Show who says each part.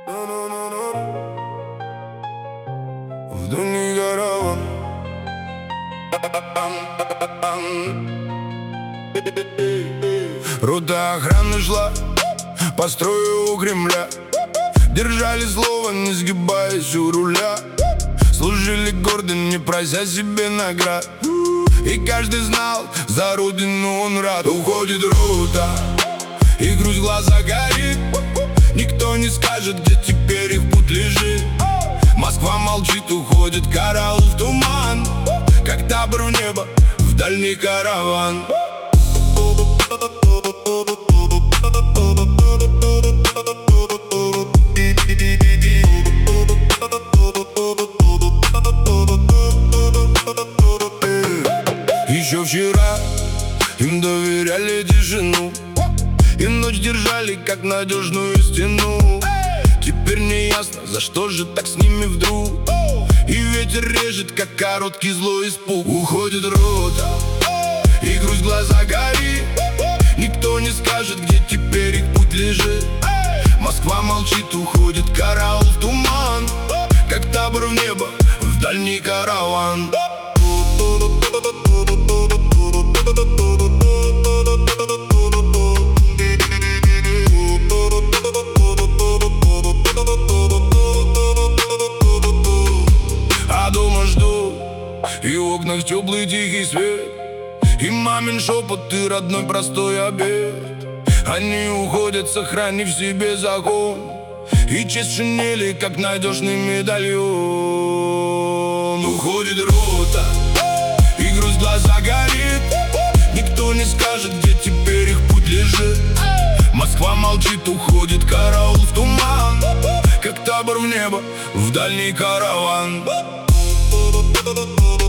Speaker 1: В дальний караван. Рота охраны шла по строю у Кремля. Держали слово, не сгибаясь у руля. Служили гордо, не прося себе наград. И каждый знал, за родину он рад. Уходит рота, и грусть в глаза горит. Никто не скажет, где теперь их путь лежит. Москва молчит, уходит караул в туман, как табор в небо, в дальний караван. Еще вчера им доверяли тишину, и ночь держали, как надежную стену. Теперь не ясно, за что же так с ними вдруг. И ветер режет, как короткий злой испуг. Уходит рота, и грусть в глаза горит. Никто не скажет, где теперь их путь лежит. Москва молчит, уходит караул в туман, как табор в небо, в дальний караван. А дома жду, и в окнах теплый тихий свет, и мамин шепот, и родной простой обед. Они уходят, сохранив в себе закон, и честь в шинели, как надежный медальон. Уходит рота, и грусть в глаза горит. Никто не скажет, где теперь их путь лежит. Москва молчит, уходит караул в туман, как табор в небо, в дальний караван.